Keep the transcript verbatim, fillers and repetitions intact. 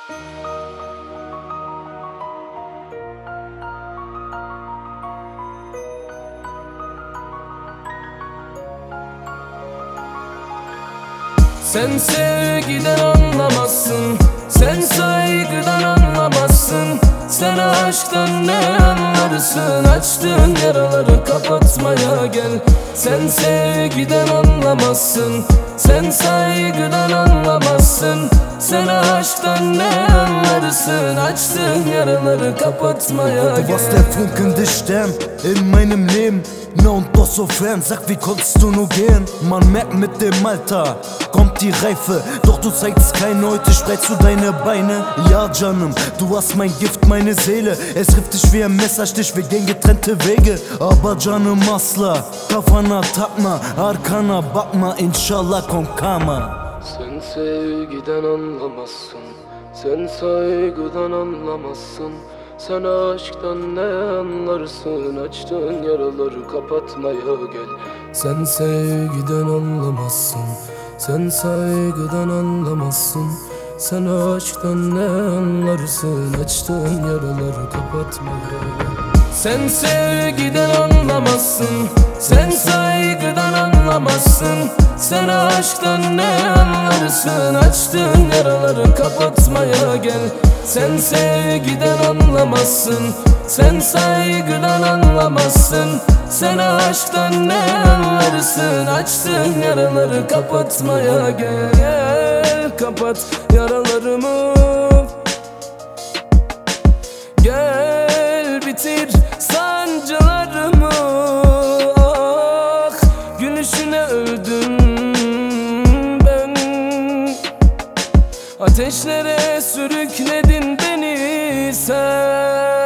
Sen sevgiden anlamazsın, sen saygıdan anlamazsın. Sen aşktan ne anlarsın? Açtığın yaraları kapatmaya gel. Sen sevgiden anlamazsın, sen saygıdan anlamazsın. Sen aşktan ne anlarsın? Açtığın yaraları kapatmaya gel. Du warst der Funken des Stern in meinem Leben. Na und doch so fern, sag wie konntest du nur gehen? Man merkt mit dem Alter, kommt die Reife. Doch du zeigst keine, heute spreizst du deine Beine. Ja canım, du hast mein Gift, meine Seele. Es trifft dich wie ein Messerstich, wir gehen getrennte Wege. Aber canım asla, kafana takma, arkana bakma, inshallah kommt Karma. Sen sevgiden anlamazsın, sen saygıdan anlamazsın. Sen aşktan ne anlarsın? Açtığın yaraları kapatmaya gel. Sen sevgiden anlamazsın, sen saygıdan anlamazsın. Sen aşktan ne anlarsın? Açtığın yaraları kapatmaya gel. Sen sevgiden anlamazsın, sen saygıdan anlamazsın. Sen aşktan ne anlarsın? Açtığın yaraları kapatmaya gel. Sen sevgiden anlamazsın, sen saygıdan anlamazsın. Sen aşktan ne anlarsın? Açtığın yaraları kapatmaya gel. Kapat yaralarımı, gel bitir sancılarımı. Ah, gülüşüne öldüm ben. Ateşlere sürükledin beni sen.